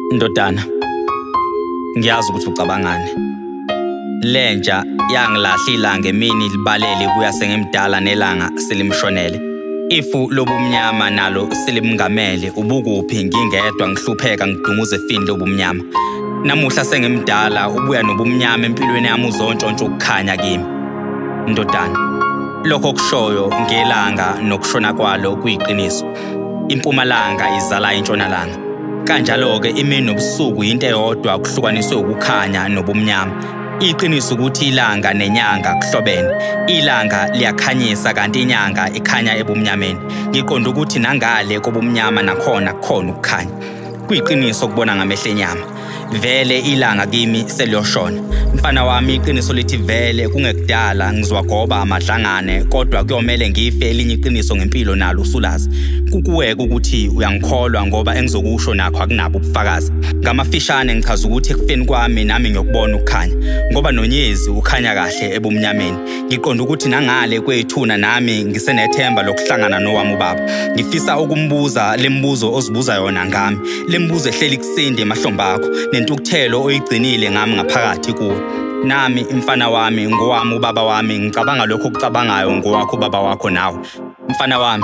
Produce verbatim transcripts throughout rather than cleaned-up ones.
Ndodana, ngiyazi ukuthi ucabangani. Lentsha yangilahla ilanga emini libalele kuya sengimdala nelanga selimshonele. Ifu lobumnyama nalo selimngamele, ubukuphi ngingedwa ngihlupheka ngidunguze efini lobumnyama. Namuhla sengimdala ubuya nobumnyama empilweni yami uzontshontsha ukukhanya kimi. Ndodana, lokho kushoyo ngelanga nokushona kwalo kuyiqiniso. Impumalanga izala intshonalanga. Kanjalo-ke imini nobusuku into eyodwa kuhlukaniswe ukukhanya nobumnyama. Iqiniso ukuthi ilanga nenyanga kuhlobene. Ilanga liyakhanyisa kanti inyanga ikhanya ebumnyameni. Ngiqonda ukuthi nangale kobumnyama nakhona kukhona ukukhanya. Kuyiqiniso ukubona ngamehlo enyama. Vele ilanga kimi seliyoshona. Mfana wami, iqiniso lithi vele kungekudala ngizwagoba amadlangane, kodwa kuyomele ngife elinye iqiniso ngempilo nalo usulazi. Kukuweka ukuthi uyangikholwa ngoba engizokusho nakho akunabo ubufakazi. Ngamafishane ngichaza ukuthi ekufeni kwami nami ngiyokubona ukukhanya, ngoba nonyezi ukhanya kahle ebumnyameni. Ngiqonda ukuthi nangale kwethuna nami ngisenethemba lokuhlangana nowami ubaba. Ngifisa ukumbuza lembuzo ozibuza yona ngami, lembuzo ehleli kusinde emahlombe akho, nentukuthelo oyigcinile ngami ngaphakathi kuwe. Nami mfana wami ngowami ubaba wami, ngicabanga lokho okucabangayo ngowakho ubaba wakho nawe. Mfana wami,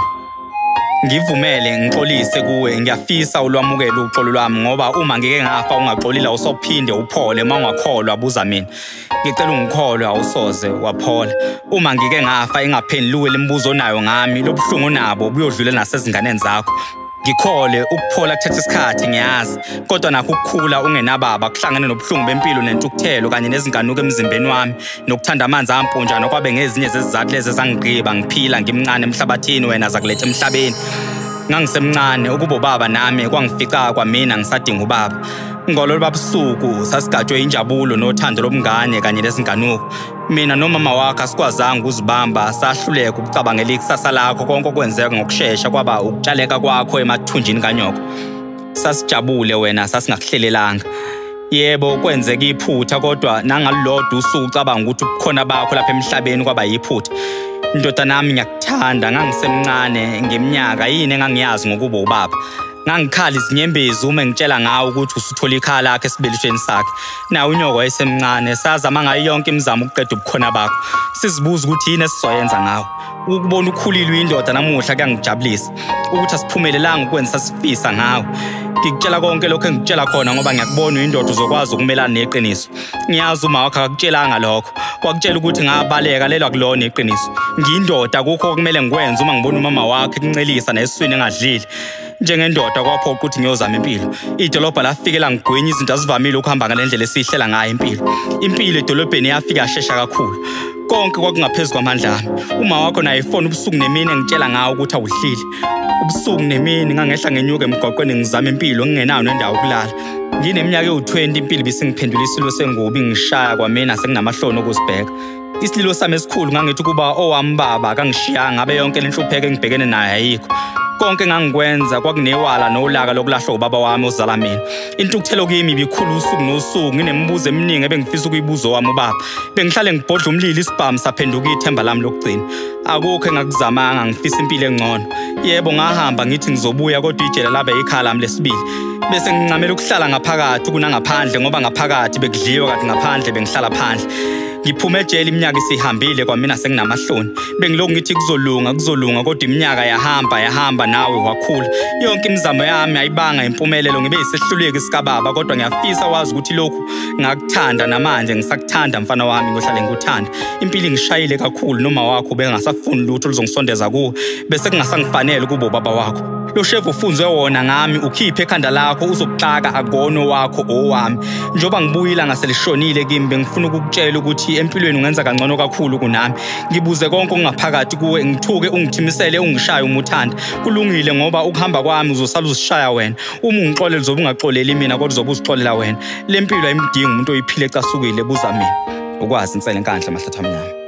ngivumele ngixolise kuwe, ngiyafisa ulwamukele uxolo lwami ngoba uma ngike ngafa ungaxolile usophinde uphole, uma ungakholwa buza mina. Ngicela ungikholwe awusoze waphola. Uma ngike ngafa ingaphendulwe lembuzo onayo ngami, lobuhlungu nabo buyodlula nasezinganeni zakho. Ngikhole ukuphola kuthatha isikhathi ngiyazi, kodwa nakho ukukhula ungenababa kuhlangane nobuhlungu bempilo nentukuthelo kanye nezinkanuko emzimbeni wami nokuthanda amanzi ampunjana okwabe ngezinye zezizathu lezi ezangigqiba ngiphila ngimncane emhlabathini wena zakuletha emhlabeni. Ngangisemncane ukuba ubaba nami kwangifica kwamina ngisadinga ubaba. Ngololo babusuku sasigajwe injabulo nothando lobungane kanye nezinkanuko. Mina nomama wakho asikwazanga ukuzibamba, sahluleka ukucabangela ikusasa lakho. Konke okwenzeka ngokusheshsha kwaba ukutshaleka kwakho emathunjini kanyoko. Sasijabule wena sasingakuhlelelanga. Yebo kwenzeka iphutha, kodwa nangalolodwa usuku ucabanga ukuthi ubukhona bakho lapha emhlabeni kwaba yiphutha. Ndodana nami ngiyakuthanda, ngangisemncane ngeminyaka yini engangiyazi ngokuba ubaba. Ngangikhala izinyembezi uma ngitshela ngawo ukuthi usuthola ikhala lakhe esibelishweni sakhe. Nawe unyoko wayesemncane, sazama ngayo yonke imizamo ukuqeda ubukhona bakho. Sizibuza ukuthi yini esizoyenza ngawo. Ukubona ukhulilwe indoda namuhla kuyangijabulisa. Ukuthi asiphumelelanga ukwenza sifisa ngawo. Ngikutshela konke lokho engikutshela khona ngoba ngiyakubona uyindoda uzokwazi ukumelana neqiniso. Ngiyazi uma wakho akakutshelanga lokho. Wakutshela ukuthi ngabaleka lelwa kulona iqiniso. Ngiyindoda kukho okumele ngikwenze uma ngibona umama wakhe ekuncelisa nesiswini engadlile. Njengendoda kwaphoqa ukuthi ngiyozama impilo. Idolobha lafikela ngigwenya izinto azivamile ukuhamba ngalendlela esihlela ngayo impilo. Impilo edolobheni yafika yashesha kakhulu. Konke kwakungaphezulu kwamandla ami. Uma wakho naye ifoni ubusuku nemini engitshela ngawo ukuthi awudlile. Ubusuku nemini ngangehla ngenyuka emgwaqweni ngizama impilo ngingenayo nendawo yokulala. Ngineminyaka ewu-twenty impilo ibisingiphendula isilo sengubi ngishaya kwamina sekunamahloni okuzibheka. Isililo sami esikhulu ngangithi ukuba owami baba akangishiyanga, ngabe yonke lenhlupheko engibhekene nayo ayikho. Konke ngangikwenza kwakunewala nolaka lokulahlwa ubaba wami ozala mina. Intukuthelo kimi ibikhulu usuku nosuku, nginemibuzo eminingi ebengifisa ukuyibuza wami ubaba. Bengihlale ngibhodla umlilo isibhamu saphenduka ithemba lami lokugcina. Akukho engakuzamanga ngifisa impilo engcono. Yebo ngahamba ngithi ngizobuya, kodwa ijele labe ikhala lami lesibili. Bese ngincamela ukuhlala ngaphakathi kunangaphandle ngoba ngaphakathi bekudliwa kanti ngaphandle bengihlala phandle. Ngiphume ejele iminyaka isihambile kwamina senginamahloni. Bengilokhu ngithi kuzolunga kuzolunga, kodwa iminyaka yahamba yahamba nawe wakhula. Yonke imizamo yami ayibanga impumelelo, ngibe yisehluleki sikababa, kodwa ngiyafisa wazi ukuthi lokhu ngakuthanda namanje ngisakuthanda mfana wami, ngohlale ngikuthanda. Impilo ngishayile kakhulu, noma wakho bengasafuni lutho luzongisondeza kuwe, bese kungasangifanele kubo baba wakho. Lo shefu ufunze wona ngami ukhiphe ekhanda lakho uzokuxaka agono wakho owami. Njoba ngibuyila ngaselishonile kimi, bengifuna ukukutshela ukuthi empilweni ungenza kangcono kakhulu kunami. Ngibuze konke okungaphakathi kuwe, ngithuke ungithimisele ungishaye uma uthanda. Kulungile ngoba ukuhamba kwami uzosala uzishaya wena. Uma ungixolele uzobe ungaxoleli mina, kodwa uzobe uzixolela wena. Le mpilo ayimdingi umuntu oyiphile ecasukile, buza mina. Ukwazi insele enkandla mahlatha amnyama.